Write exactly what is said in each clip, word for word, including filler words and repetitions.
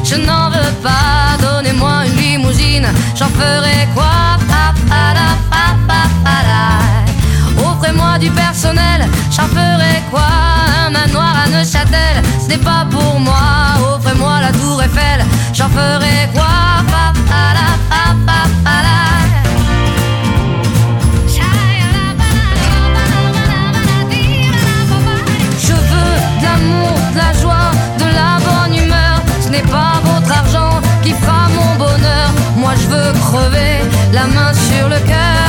je n'en veux pas. Donnez-moi une limousine, j'en ferai quoi? Offrez-moi du personnel, j'en ferai quoi? Un manoir à Neuchâtel, ce n'est pas pour moi. Offrez-moi la tour Eiffel, j'en ferai quoi? Je veux de l'amour, de la joie, de la bonne humeur. Ce n'est pas votre argent qui fera mon bonheur. Moi je veux crever, la main sur le cœur.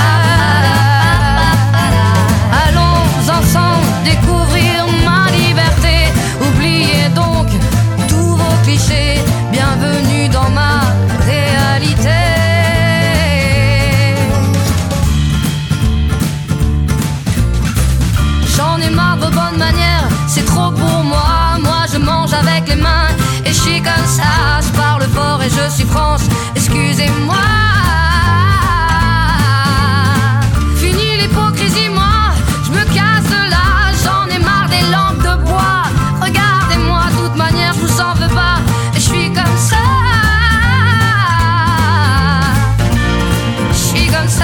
Ensemble découvrir ma liberté. Oubliez donc tous vos clichés. Bienvenue dans ma réalité. J'en ai marre de vos bonnes manières, c'est trop pour moi. Moi je mange avec les mains et je suis comme ça. Je parle fort et je suis France, excusez-moi. Fini l'hypocrisie, moi je me casse de là, j'en ai marre des lampes de bois. Regardez-moi, de toute manière, je vous en veux pas. Et je suis comme ça. Je suis comme ça.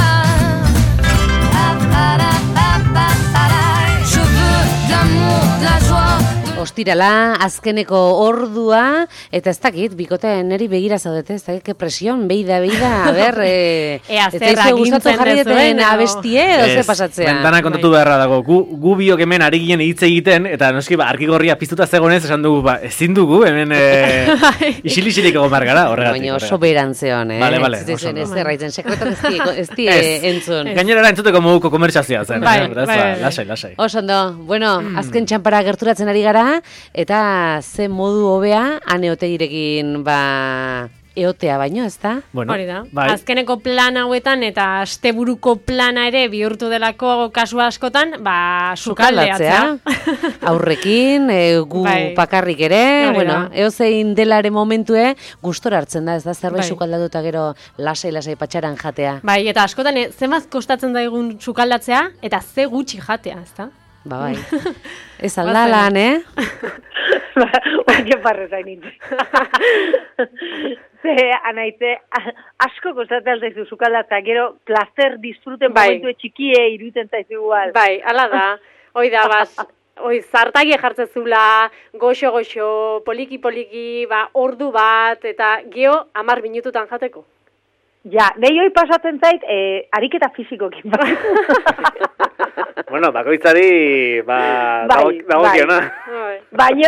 Je veux de l'amour, de la joie. Ostirala, azkeneko ordua, eta ez dakit, bikote neri begira zaudete, ez dakit, presion, beida, beida, a ber, e, Ea, ez da gustatu jarri deten abestie, edo ze pasatzea. Bentana kontatu beharra dago, gu, gu biok hemen ari ginen hitz egiten, eta noski ba, argigorria piztuta zegonez, esan dugu, ba, ezin dugu, hemen e, isil-isilik egon margara, horregatik. Baina oso berantzen, eh? Vale, vale. Ez zen, ez erraitzen, sekretak ez di entzun. Gainera entzuteko moduko komertxazioa zen, bai, beraz, bai, ba, bai. lasai, lasai. Oso ondo, bueno, azken txanpara gerturatzen ari gara, eta ze modu hobea ane otegirekin ba eotea baino, ezta? Bueno, hori da. bai. Azkeneko plan hauetan eta asteburuko plana ere bihurtu delako kasu askotan, ba sukaldeatzea. Aurrekin, e, gu Bai. bakarrik ere, Hori bueno, da. eozein delare momentue gustora hartzen da, ez da zerbait Bai. sukaldatuta gero lasai-lasai patxaran jatea. Bai, eta askotan e, zenbat kostatzen daigun sukaldatzea eta ze gutxi jatea, ezta? Ba bai. Ez alda lan, eh? Oike parrez hain nintzen. Ze, anaitze, asko kostatzen altaizu sukaldatza, gero placer disfruten Bai. momentu txikie iruten zaizu igual. Bai, ala da. Hoi da, bas, hoi zartagie jartzen zula, goxo-goxo, poliki-poliki, ba, ordu bat, eta geho amar minututan jateko. Ja, nahi hoi pasatzen zait, eh, ariketa fizikokin. Bueno, bakoitzari, ba, Bai, dago- dagokiona. Bai. Baina,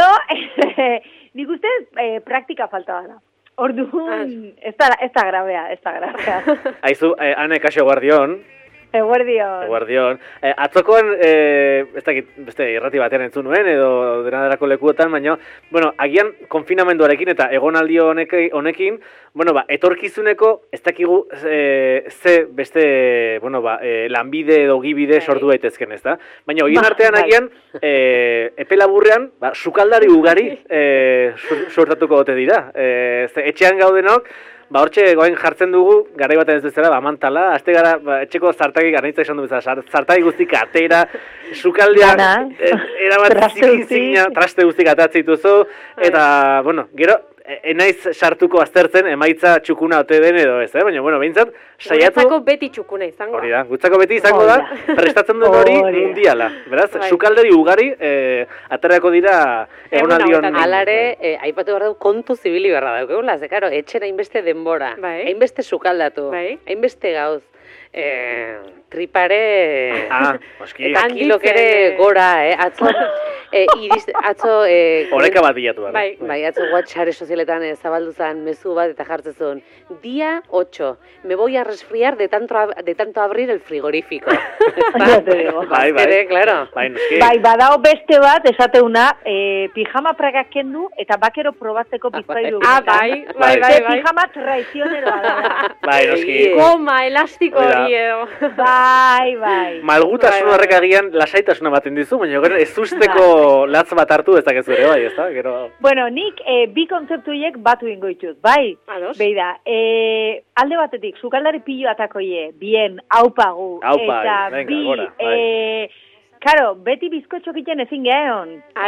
nik uste eh, praktika falta da. Orduan, ez da, ez da grabea, ez da grabea. Aizu, eh, ane kaixo guardion, Eguerdion. Guardion. Eh, atzokoan, eh, ez dakit, beste irrati batean entzun nuen, edo denadarako lekuetan, baina, bueno, agian konfinamenduarekin eta egonaldi honekin, honekin, bueno, ba, etorkizuneko, ez dakigu eh, ze beste, bueno, ba, eh, lanbide edo gibide sortu daitezken, ez da? Baina, horien Ba, artean bai. agian, eh, epe laburrean, ba, sukaldari ugari eh, sur- sortatuko gote dira. Eh, ze etxean gaudenok, ba, hortxe goain jartzen dugu, garai baten ez bezala, ba, mantala, aste gara, ba, etxeko zartagi garnitza esan du bezala, sar- zartagi guztik atera, sukaldea, Dana. eh, erabat Traste zikizina, guzti. traste guztik atatzen dituzu, eta, bueno, gero, e- enaiz sartuko aztertzen emaitza txukuna ote den edo ez, eh? Baina, bueno, behintzat, saiatu, Guretzako beti txukuna izango. hori da, gutzako beti izango da, Hori da. prestatzen duen hori Hori. mundiala, beraz, Bai. sukalderi ugari, eh, aterako dira egonaldi hon. hauetan. Alare, eh, aipatu behar dugu kontu zibili beharra daukegula, ze karo, etxen hainbeste denbora, Bai. hainbeste sukaldatu, Bai. hainbeste gauz, eh, tripare, Ah, oski, eta Handitzen, kilok ere eh. gora, eh, atzo, eh, iriz, atzo, eh, oreka bat bilatu da. Bai. Bai, atzo WhatsApp sozialetan eh, zabaldu zen mezu bat eta jartzen zuen. Día ocho. Me voy a resfriar de tanto, ab- de tanto abrir el frigorífico. Ya te digo. Bai, bai. Ere, claro. Bai, noski. Bai, badao beste bat, esateuna, eh, pijama pragak kendu, eta bakero probatzeko bizpailu. Ah, bai, bai, Bai. bai, bai. Pijama traicioneroa da. Bai, noski. Goma, elastiko Hori da. hori edo. Bai, bai. Malgutasun Bai, bai. horrek agian lasaitasuna baten dizu, baina gero ez usteko latz bat hartu dezakezu ere, bai, ezta? Gero... Bueno, nik eh, bi kontzeptu hiek batu ingo ditut, bai? Ados. Beida, eh, alde batetik, sukaldari pilo atakoie, bien, aupagu. Aupa, eta venga, bi, gora, bai. eh, karo, beti bizkotxok iten ezin gehion. Ara,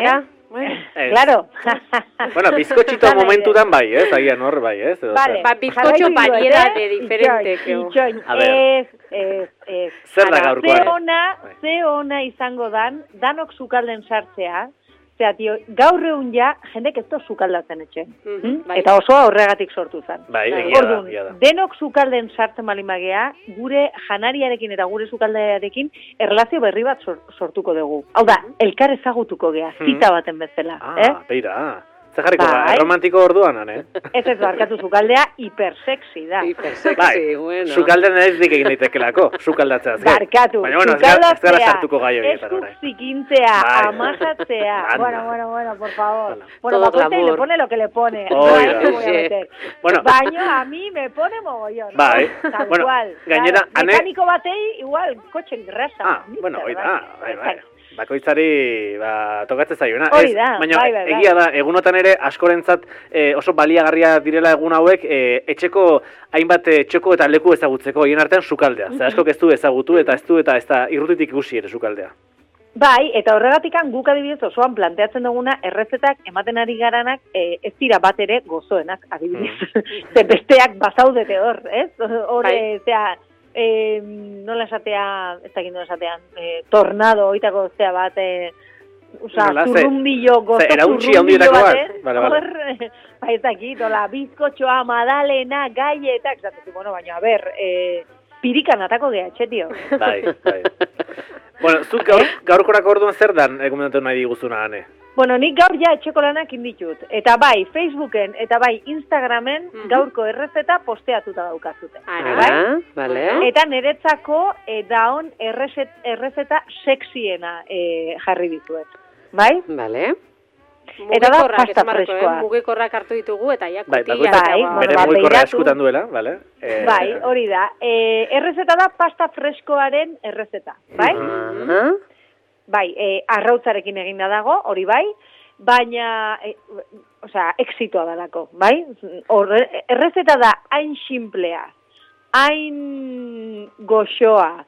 Bueno, Ez. Claro. Bueno, bizkotxito momentutan bai, ez? Agian hor bai, ez? Edo Vale. zer. ba, bizkotxo variedade diferente. Itxoin, itxoin. A ver. Ez, ez, ez. Zer da Ara, gaurkoan? Ze ona, Bai. ze ona izango dan, danok sukalden sartzea, zera, tio, gaur egun ja, jendek ez to sukaldatzen etxen. Mhm, Mm? bai. Eta osoa horregatik sortu zen. Bai, egia da, Orduan, egia da. denok sukalden sartzen malimagea, gure janariarekin eta gure sukaldearekin erlazio berri bat sor- sortuko dugu. Hau da, elkar ezagutuko gea, zita baten bezala. Ah, eh? beira. Zer jarriko da, Bai. erromantiko orduan, eh? Ez ez barkatu sukaldea, hipersexy da. Hipersexy, Bai, bueno. sukalden ez dik egin daitekelako, sukaldatzeaz. gain. Barkatu, Baina, bueno, ez gara- ez gara sukaldatzea, sartuko gai horietan eskuk orain. zikintzea, Bai. amajatzea. Anda. Bueno, bueno, bueno, por favor. Hala. Bueno, Todo bakoitza glamour. le pone lo que le pone. Oida. No, no voy a meter. Bueno. Baino a mí me pone mogollón. ¿no? Bai. Tal Bueno, cual. gainera, Claro, ane- mekaniko batei igual kotxe grasa. Ah, Mister, bueno, hori bai. da, bai, bai. Bakoitzari, ba, tokatzen zaiona. Hori Ez, da, baina bai, bai, bai. egia da, egunotan ere askorentzat eh, oso baliagarria direla egun hauek eh, etxeko hainbat eh, txoko eta leku ezagutzeko, hien artean sukaldea. Zer askok ez du ezagutu eta ez du eta ez da irrutitik ikusi ere sukaldea. Bai, eta horregatikan guk adibidez osoan planteatzen duguna errezetak ematen ari garanak e, ez dira bat ere gozoenak adibidez. Mm. Ze besteak bazaudete hor, ez? Hor, Bai. e, zera, e, nola esatea, ez dakit nola esatean, e, tornado, oitako zea bat, e, Osa, Nola, ze- zurrumbillo, gozo ze erauntzi zurrumbillo handietakoak? batez, Bale, bale. hor, ba ez dakit, hola, bizkotxoa, madalena, gaietak, zatezu, bueno, baina, a ber, e, pirikan atako geha, etxetio. Bai, bai. Bueno, zuk gaur, gaurkorako orduan zer dan egumentatu nahi diguzuna, Ane? Bueno, nik gaur ja etxeko lanak inditut. Eta bai, Facebooken eta bai Instagramen Mhm. gaurko errezeta posteatuta daukazute. Ara, Bai? Ara, vale. Eta niretzako e, daon errezet, errezeta sexiena e, jarri dizuet. Bai? Vale. Eta da Mugikorrak, pasta esan beharko, freskoa. eh? Mugikorrak hartu ditugu eta ja Bai, kutila. bakoitzak Bai, eta, bueno, bere ba, mugikorra begiratu. eskutan duela, bale? Eh, Bai, hori da. E, errezeta da pasta freskoaren errezeta. Bai? Aha. Bai, e, arrautzarekin eginda dago, hori bai, baina, e, osea, exitoa dalako, bai? Horre, errezeta da hain simplea, hain goxoa,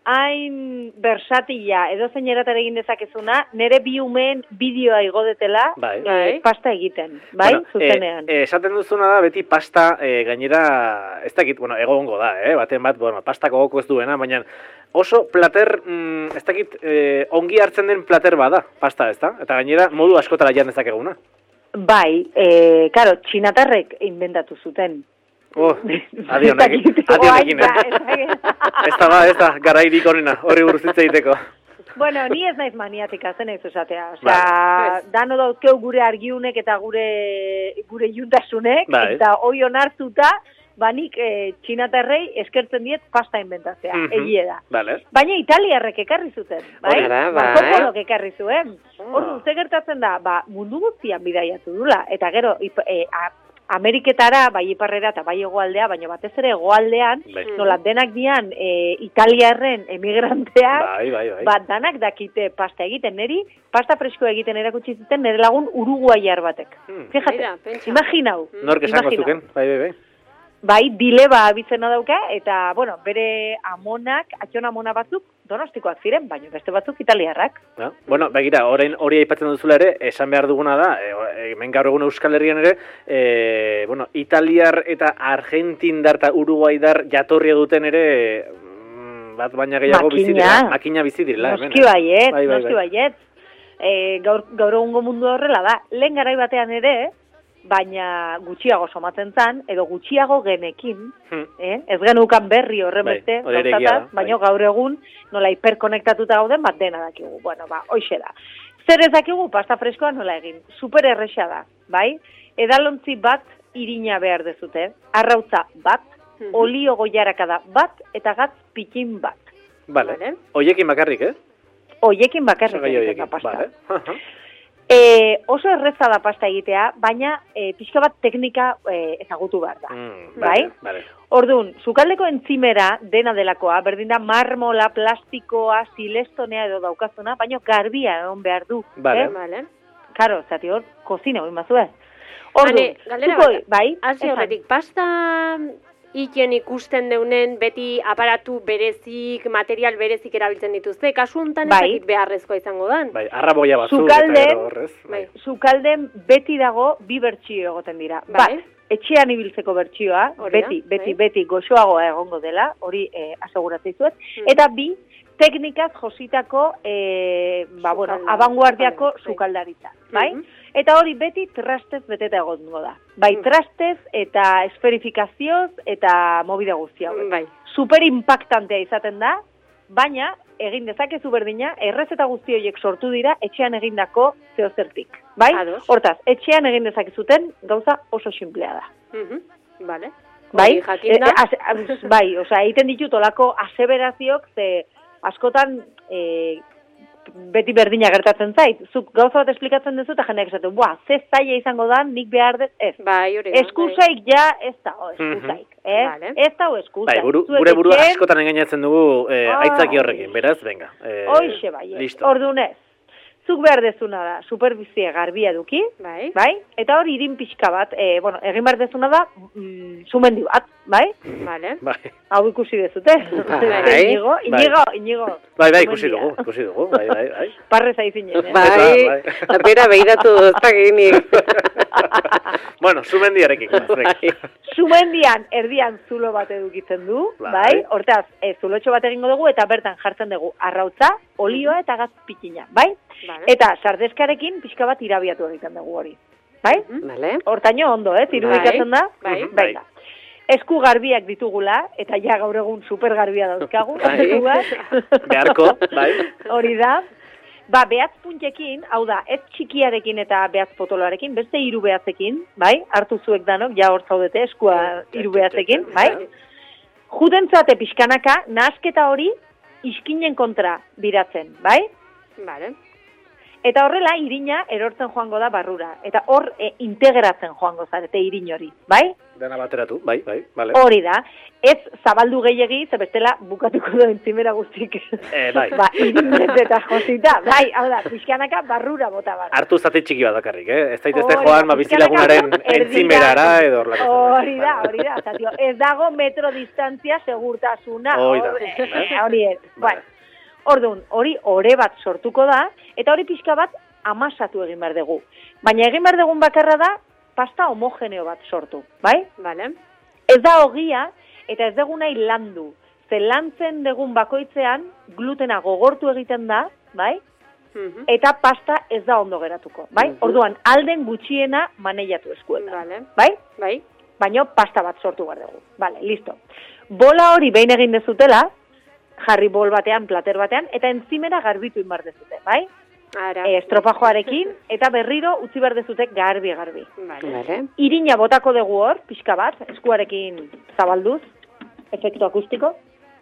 hain versatila, edo zein eratara egin dezakezuna, nire bi umeen bideoa igodetela Bai. e, pasta egiten, bai? Bueno, Zuzenean. eh, eh, esaten duzuna da, beti pasta eh, gainera, ez dakit, bueno, egongo da, eh? Baten bat, bueno, pastako goko ez duena, baina oso plater, mm, ez dakit, eh, ongi hartzen den plater bada, pasta, ez da? Eta gainera, modu askotara jan dezakeguna. Bai, e, karo, txinatarrek inventatu zuten. Oh, adi honekin, adi honekin, Oain, eh? ba, ez dakit. Ez da, ba, ez da, garairik onena, horri buruz hitz egiteko. Bueno, ni ez naiz maniatika, zen ez esatea. Osea, Bai. dano dauzkeu gure argiunek eta gure gure juntasunek, Bai. eta hoi onartuta, banik e, txinatarrei eskertzen diet pasta inventatzea, Mhm. egie da. Vale. Baina italiarrek ekarri zuten, bai? Hori da, bai. Marco Polok ekarri zuen. Ah. Ordu, ze gertatzen da, ba, mundu guztian bidaiatu dula, eta gero, ip, e, a, Ameriketara, bai iparrera eta bai hegoaldea, baina batez ere hegoaldean, Bai. nola denak dian e, italiarren emigranteak, Bai, bai, bai. ba, danak dakite pasta egiten, neri pasta freskoa egiten erakutsi zuten nire lagun uruguaiar batek. Hmm. Fíjate, Mira, pentsa. imaginau. Nork esango Imaginau. zuken, bai, bai, bai. Bai, dileba abitzena dauka, eta, bueno, bere amonak, atxon amona batzuk, donostikoak ziren, baina beste batzuk italiarrak. Ja? Bueno, begira, orain hori aipatzen duzula ere, esan behar duguna da, e, hemen gaur egun Euskal Herrian ere, e, bueno, italiar eta argentindar eta uruguaidar jatorria duten ere, mm, bat baina gehiago bizi Makina. dira, makina bizi direla. hemen, Noski eh? baiet, Bai, bai, noski bai. baiet. E, gaur, gaur egungo mundu horrela da, lehen garai batean ere, baina gutxiago somatzen zan, edo gutxiago genekin, Hmm. eh? ez genukan berri horren Bai, beste, hori ere egia gauzataz, da, baina bai. gaur egun nola hiperkonektatuta gauden, bat dena dakigu. Bueno, ba, hoxe da. Zer ez dakigu pasta freskoa nola egin? Super erresa da, bai? Edalontzi bat irina behar dezute, arrautza bat, Mhm. olio goiarakada bat, eta gatz pikin bat. Vale. Vale. Oiekin bakarrik, eh? Hoiekin bakarrik Osagai egiten horiekin, da pasta. vale. Aha. E, oso erreza da pasta egitea, baina e, pixka bat teknika e, ezagutu behar da. Mm, Bai? vale, vale. Orduan, sukaldeko entzimera dena delakoa, berdin da marmola, plastikoa, silestonea edo daukazuna, baina garbia egon behar du. Vale. Eh? Vale. Karo, zati hor, kozina hori mazue. Orduan, Ane, galdera zuko- bat. bai, Hasi esan. horretik, pasta iten ikusten deunen beti aparatu berezik, material berezik erabiltzen dituzte. Kasu honetan ez Bai. dakit beharrezkoa izango dan. Bai, arraboia batzuk Sukalden- eta gero horrez. Bai. Sukalden beti dago bi bertsio egoten dira. Bai. Bat, etxean ibiltzeko bertsioa, Hori da, beti, beti, bai. beti goxoagoa egongo dela, hori eh, aseguratzen dizuet. Mm. Eta bi, teknikaz jositako, eh, ba, bueno, Sukalda- abanguardiako sukalda, bai. sukaldaritza, bai? Mhm. Eta hori beti trastez beteta egongo da. Bai, Mm. trastez eta esferifikazioz eta mobide guztia hauek. Bai. Super impactantea izaten da, baina egin dezakezu berdina, errezeta guzti horiek sortu dira etxean egindako zeozertik. Bai? Ados. Hortaz, etxean egin dezakezuten gauza oso sinplea da. Mhm. Vale. Bai? Hori jakinda. E, az- az- bai, osea, egiten ditut olako aseberaziok, ze askotan e, beti berdina gertatzen zait. Zuk gauza bat esplikatzen duzu eta jendeak esaten, buah, ze zaila izango da, nik behar dut, ez. Bai, hori da. Eskusaik ja ez da, o, eskusaik, eh? Vale. Ez da, o, eskusaik. Bai, buru, Zuek gure burua etxean- askotan engainatzen dugu eh, Ai. aitzaki horrekin, beraz, venga. Eh, Hoixe bai, listo. ordunez. Zuk behar dezuna da, superbizie garbia eduki, Bai. bai? Eta hori irin pixka bat, e, bueno, egin behar dezuna da, mm, sumendi bat, bai? Vale. Bai, Hau ikusi dezute. Bai. Inigo, inigo, inigo. bai, bai, ikusi Sumendia. dugu, ikusi dugu, bai, bai, bai. Parrez aizinen, eh? Bai, bai. bera behiratu doztakinik. Bueno, sumendiarekin, venga. Sumendian erdian zulo bat edukitzen du, Bai. bai? Hortaz, e, zulotxo bat egingo dugu eta bertan jartzen dugu arrautza, olioa eta gaz pikina, bai? Vale. Eta sardeskarekin pixka bat irabiatu egiten dugu hori, bai? Vale. Hortaino ondo, eh? Irudikatzen da? Bai, bai. Venga. Esku garbiak ditugula, eta ja gaur egun super garbia dauzkagu. Bai. eskuak. Beharko, bai. Hori da. Ba, behatz puntekin, hau da, ez txikiarekin eta behatz potoloarekin, beste hiru behatzekin, bai? Hartu zuek danok, ja hor zaudete eskua hiru behatzekin, bai? Judentzate pixkanaka, nahasketa hori iskinen kontra biratzen, bai? Vale. Eta horrela, irina erortzen joango da barrura. Eta hor e, integratzen joango zarete irin hori, bai? Dena bateratu, bai, bai, bale. Hori da. Ez zabaldu gehiegi, ze bestela bukatuko da entzimera guztik. Eh, bai. Ba, irinez eta josita. Bai, hau da, pixkanaka barrura bota bar. Hartu zati txiki bat dakarrik, eh? Ez daitezte Hori joan, da, ba, bizilagunaren pixkanaka entzimerara edo horlako. Hori da, hori da. Zatio, ez dago metro distantzia segurtasuna. Hori da. Hori- Eh? Hori ez. Vale. Bueno, orduan, hori ore bat sortuko da, eta hori pixka bat amasatu egin behar dugu. Baina egin behar dugun bakarra da, pasta homogeneo bat sortu, bai? Vale. Ez da ogia, eta ez dugu nahi landu. Ze lantzen dugun bakoitzean, glutena gogortu egiten da, bai? Mhm. Eta pasta ez da ondo geratuko, bai? Mhm. Orduan, alden gutxiena maneiatu eskuetan, Vale. bai? Bai. Baina pasta bat sortu behar dugu. Vale, listo. Bola hori behin egin dezutela, jarri bol batean, plater batean, eta entzimera garbitu inbar dezute, bai? Ara. E, estropajoarekin, eta berriro utzi behar dezute garbi-garbi. Vale. Vale. Irina botako dugu hor, pixka bat, eskuarekin zabalduz, efektu akustiko,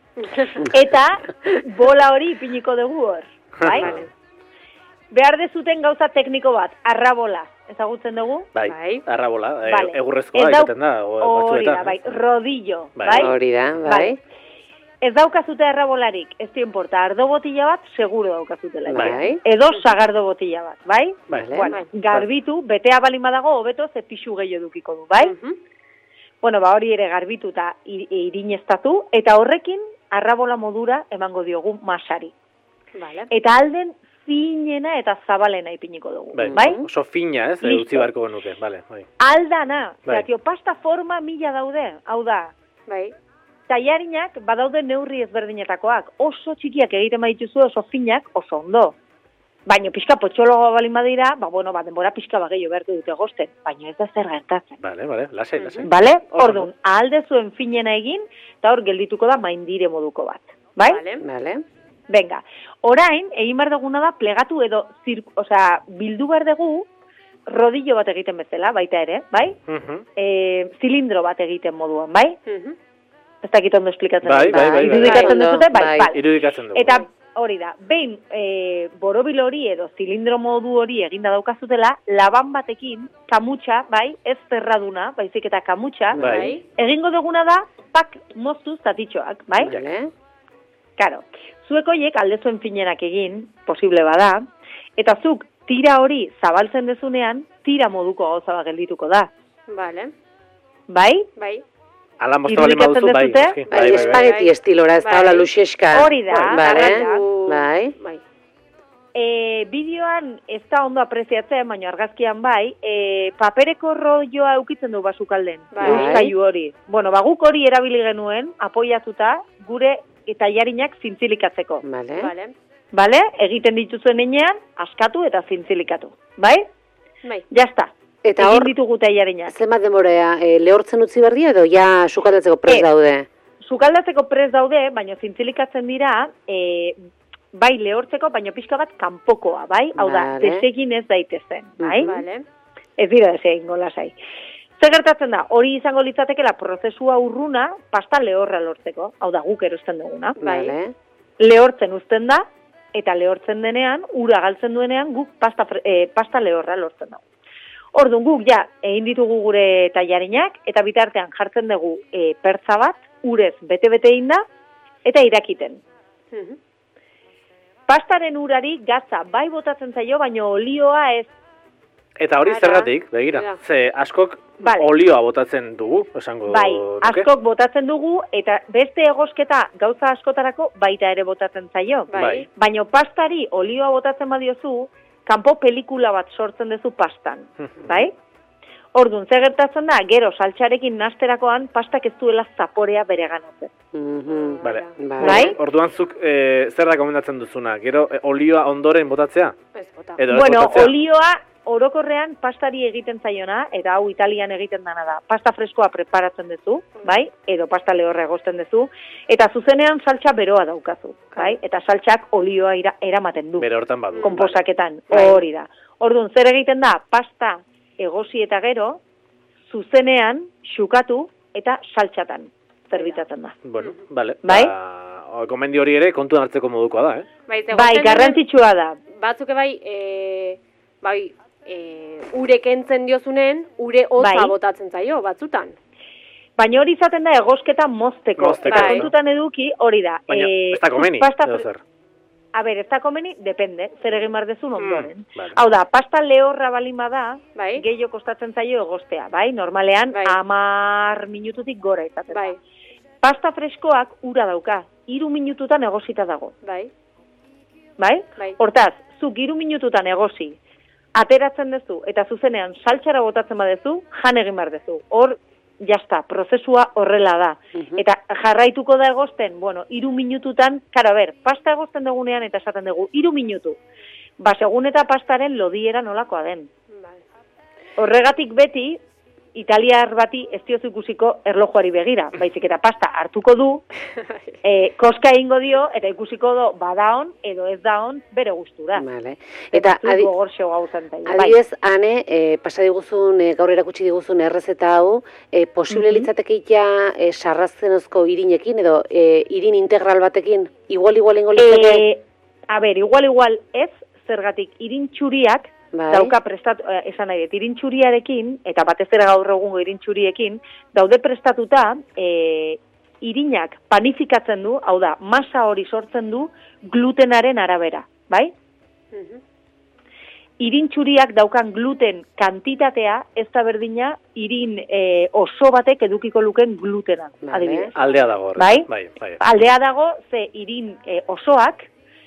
eta bola hori ipiniko dugu hor, bai? Vale. Behar dezuten gauza tekniko bat, arrabola, ezagutzen dugu? Bai, Bai. arrabola, eh, Vale. egurrezkoa Ez dauk- izaten da, o, Hori da, batzuetan. bai, rodillo, Bai. bai? Hori da, bai. Bai. Ez daukazute arrabolarik, ez dio importa, ardo botila bat, seguro daukazutela. Bai. Edo sagardo botila bat, bai? Bai. Vale. Bueno, Bai. garbitu, betea balin badago, hobeto ze pixu gehiago edukiko du, bai? Mhm. Bueno, ba hori ere garbitu eta i- irineztatu, eta horrekin arrabola modura emango diogu masari. Vale. Eta alden finena eta zabalena ipiniko dugu, Bai. bai? Oso fina, ez, Listo. utzi beharko genuke, bale, bai. Aldana, Bai. zatio, pasta forma mila daude, hau da, Bai. tailarinak badaude neurri ezberdinetakoak, oso txikiak egiten badituzu oso finak, oso ondo. Baina pixka potxologoa balin badira, ba, bueno, ba, denbora pixka bageio beharko dute gosten, baina ez da zer gertatzen. Bale, bale, lasai, lasai. Bale? Oso Orduan, ahalde zuen finena egin, eta hor geldituko da maindire moduko bat. Bai? Vale. Vale. Venga, orain, egin behar duguna da, plegatu edo, zir, osea, bildu behar dugu, rodillo bat egiten bezala, baita ere, bai? Mhm. E, zilindro bat egiten moduan, bai? Mhm. Ez dakit ondo esplikatzen. Bai, dut. bai, bai, bai. Irudikatzen Bai, duzute, bai, bai. bai. Irudikatzen dugu. Eta hori da, behin e, borobil hori edo zilindro modu hori eginda daukazutela, laban batekin, kamutxa, bai, ez zerraduna, baizik eta kamutxa, Bai. egingo duguna da, pak moztu zatitxoak, bai? Vale. Karo, zuek horiek aldezuen finenak egin, posible bada, eta zuk tira hori zabaltzen dezunean, tira moduko gauza bat geldituko da, Vale. bai? Bai. ala mozta bali maduzu, bai. Irudikatzen eski, Bai, espageti estilora, ez da, hola, luxeska. Hori da, Bale, Garratu- bai. bai. E, bideoan ez da ondo apreziatzen, baina argazkian bai, e, papereko rolloa eukitzen du basukalden, Bai. euskailu hori. Bueno, ba, guk hori erabili genuen, apoiatuta, gure eta jarinak zintzilikatzeko. Bale. Vale. Bale? Egiten dituzuen enean, askatu eta zintzilikatu. Bai? Bai. Jazta. Eta Egin hor, ditugu tailarinak. zenbat demorea, e, lehortzen utzi berdia edo ja sukaldatzeko prest Eh, daude? Sukaldatzeko prest daude, baina zintzilikatzen dira, e, bai lehortzeko, baina pixka bat kanpokoa, bai? Hau da, Vale. desegin ez daitezen, bai? Vale. Ez dira desegin golasai. Zer gertatzen da, hori izango litzatekela prozesua urruna pasta lehorra lortzeko, hau da guk erosten duguna. Bai. Bale. Lehortzen uzten da, eta lehortzen denean, ura galtzen duenean, guk pasta, fre- eh, pasta lehorra lortzen dugu. Orduan guk ja, egin ditugu gure tailarinak, eta bitartean jartzen dugu e, pertza bat, urez bete-bete egin da, eta irakiten. Mhm. Pastaren urari gatza bai botatzen zaio, baina olioa ez. Eta hori Ara. zergatik, begira, Ara. ze askok Vale. olioa botatzen dugu, esango Bai, nuke. askok botatzen dugu, eta beste egosketa gauza askotarako baita ere botatzen zaio. Bai. Bai. Baina pastari olioa botatzen badiozu, kanpo pelikula bat sortzen duzu pastan, bai? Orduan, zer gertatzen da, gero saltxarekin nasterakoan pastak ez duela zaporea bere ganatzen. Mhm. Vale. Bai. Bai? Orduan zuk e, zer da komendatzen duzuna? Gero e, olioa ondoren botatzea? Ez bota. Edo ez Bueno, botatzea? olioa orokorrean pastari egiten zaiona, eta hau Italian egiten dana da. Pasta freskoa preparatzen duzu, bai? Edo pasta lehorra egosten duzu, eta zuzenean saltxa beroa daukazu, bai? Eta saltxak olioa ira, eramaten du. Bere hortan badu. Konposaketan, Bai. hori da. Orduan, zer egiten da, pasta egosi eta gero, zuzenean, xukatu eta saltxatan zerbitzatzen da. Bueno, vale. Bai? Ba, gomendio hori ere kontuan hartzeko modukoa da, eh? Bai, ze Bai, egoten garrantzitsua da. diren Batzuk bai, e, bai, e, ure kentzen diozunen, ure hotza Bai. botatzen zaio, batzutan. Baina hori izaten da egosketa mozteko. Mozteko, eta bai. kontutan eduki hori da. Baina, eh, ez da komeni, pasta edo fre- zer. A ber, ez da komeni, depende, zer egin behar dezun ondoren. Vale. Hau da, pasta lehorra balin bada, Bai. gehiago kostatzen zaio egostea, bai? Normalean, Bai. hamar minututik gora izaten da. Bai, Pasta freskoak ura dauka, hiru minututan egosita dago, bai, bai? bai. Hortaz, zuk hiru minututan egosi, ateratzen duzu, eta zuzenean saltxara botatzen badezu, jan egin behar duzu. Hor, jazta, prozesua horrela da. Mhm. Eta jarraituko da egosten, bueno, hiru minututan, karo, ber, pasta egosten dugunean eta esaten dugu, hiru minutu. Ba, segun eta pastaren lodiera nolakoa den. Bai. Horregatik beti, italiar bati ez diozu ikusiko erlojuari begira, baizik eta pasta hartuko du, e, koska egingo dio, eta ikusiko do, badaon, edo ez daon, bere gustura. Vale. Eta adi, gogorxo gauzan zaio. Bai. adibidez, ane, e, pasa diguzun, e, gaur erakutsi diguzun errezeta hau, e, posible Mhm. litzatekeik ja e, sarrazzenozko irinekin, edo e, irin integral batekin, igual-igual ingo litzake? E, a ber, igual, igual ez, zergatik irintxuriak, Bai. dauka prestatu, eh, esan nahi dut, irintxuriarekin, eta batez ere gaur egungo irintxuriekin, daude prestatuta, e, irinak panifikatzen du, hau da, masa hori sortzen du glutenaren arabera, bai? Mhm. Irintxuriak daukan gluten kantitatea ez da berdina irin e, oso batek edukiko luken glutena, Vale. adibidez. Aldea dago horrez. Bai? Bai, bai. Aldea dago, ze irin e, osoak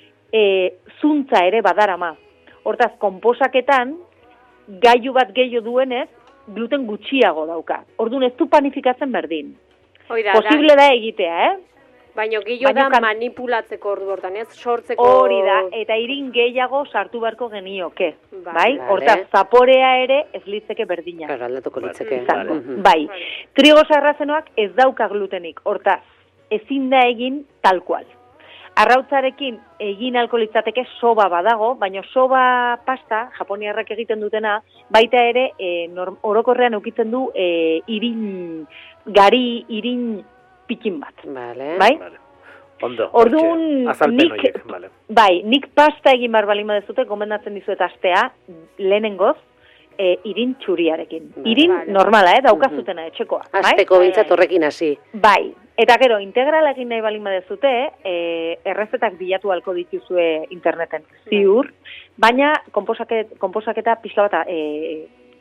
e, zuntza ere badarama. Hortaz, konposaketan, gailu bat gehiago duenez, gluten gutxiago dauka. Orduan ez du panifikatzen berdin. Hoi da, Posible da egitea, eh? baina gillo da Baina kan- manipulatzeko ordu hortan, ez? Sortzeko... Hori da, eta irin gehiago sartu beharko genioke. Bai. Bai? Vale. Hortaz, zaporea ere ez litzeke berdina. Claro, aldatuko Vale. litzake. Izango. Mhm. Bai, Vale. trigo sarrazenoak ez dauka glutenik, hortaz, ezin da egin tal cual. Arrautzarekin egin alko litzateke soba badago, baina soba pasta, japoniarrak egiten dutena, baita ere e, norm, orokorrean eukitzen du e, irin, gari, irin pikin bat. Vale. Bai? Vale. Ondo. Orduan, hortxe, azalpen nik- horiek, vale. Bai, nik pasta egin behar balin badezute, gomendatzen dizuet astea, lehenengoz, e, irin txuriarekin. Vale. Irin Vale. normala, eh, daukazutena etxekoa. bai? Azteko Bai, bintzat bai. horrekin hasi. Bai, eta gero, integrala egin nahi balin badezute, e, errezetak bilatu halko dituzue interneten, ziur, baina konposaket, konposaketa pixka bat e,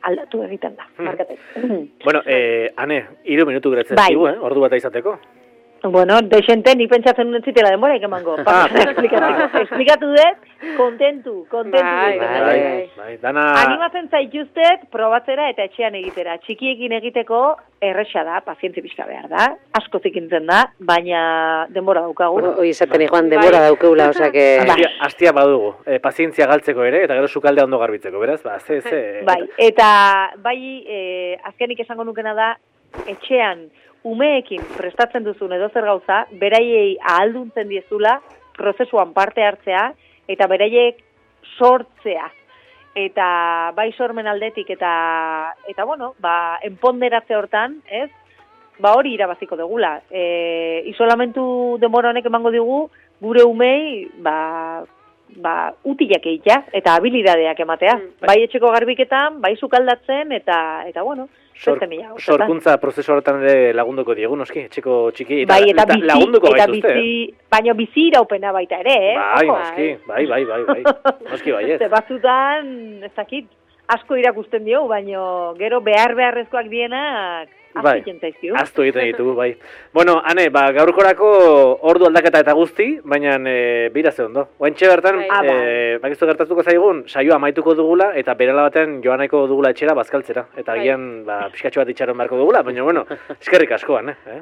aldatu egiten da, markatek. Bueno, eh, ane, hiru minutu gretzen Bai. zigu, eh? Ordu bat izateko. Bueno, deixente, ni pentsatzen nuen zitela denbora ikemango. Ah. Esplikatu, esplikatu dut, kontentu, kontentu. Bai, dut. Bai, bai, dana... Animatzen zaituztet probatzera eta etxean egitera. Txikiekin egiteko erresa da, pazientzi pixka behar da, asko zikintzen da, baina denbora daukagu. Hoi esaten iguan denbora daukeula, osake... Astia, astia badugu, eh, pazientzia galtzeko ere, eta gero sukaldea ondo garbitzeko, beraz? Ba, ze, ze... Bai, eta bai, eh, azkenik esango nukena da, etxean umeekin prestatzen duzun edo zer gauza, beraiei ahalduntzen diezula, prozesuan parte hartzea, eta beraiek sortzea. Eta bai sormen aldetik, eta, eta bueno, ba, enponderatze hortan, ez? Ba hori irabaziko dugula. E, isolamentu denbora honek emango digu, gure umei, ba, ba, utilak egitea, eta habilidadeak ematea. Bai etxeko garbiketan, bai sukaldatzen, eta, eta bueno, Sor, sorkuntza prozesu horretan ere lagunduko diegu, noski, etxeko txiki, eta, bai, eta, bizi, lagunduko eta gaituzte. bizi, baina bizi iraupena baita ere, eh? Bai, Ojo. noski, bai, bai, bai, bai, noski bai ez. Ze batzutan, ez dakit, asko irakusten dio, baina gero behar beharrezkoak dienak, bai, zaizkiu. aztu egiten ditugu, bai. Bueno, ane, ba, gaurkorako ordu aldaketa eta guzti, baina e, bira ze ondo. Oaintxe bertan, Bai. e, bakizu gertatuko zaigun, saioa amaituko dugula, eta berela batean joan nahiko dugula etxera bazkaltzera. Eta Bai. agian, ba, pixkatxo bat itxaron beharko dugula, baina, bueno, eskerrik askoan, eh?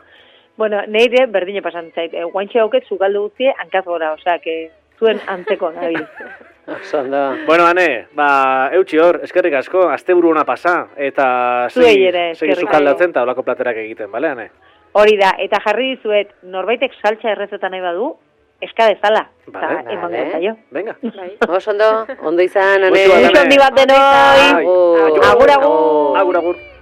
Bueno, neire berdine pasan zait, e, guaintxe hauket zugaldu guztie hankaz gora, osea, que zuen antzeko nabil. Ondo. Bueno, ane, ba, eutxi hor, eskerrik asko, asteburu ona pasa, eta Zuei segi, ere, segi eskerrik sukaldatzen eta olako platerak egiten, bale, ane? Hori da, eta jarri dizuet, norbaitek saltza errezetan nahi badu, eska dezala, eta Vale. emango Vale. zaio. Venga. Bai. Oso ondo, ondo izan, ane. Goxo bat, Eixo handi bat denoi! Bai. Agur. Agur, agur. Agur, agur.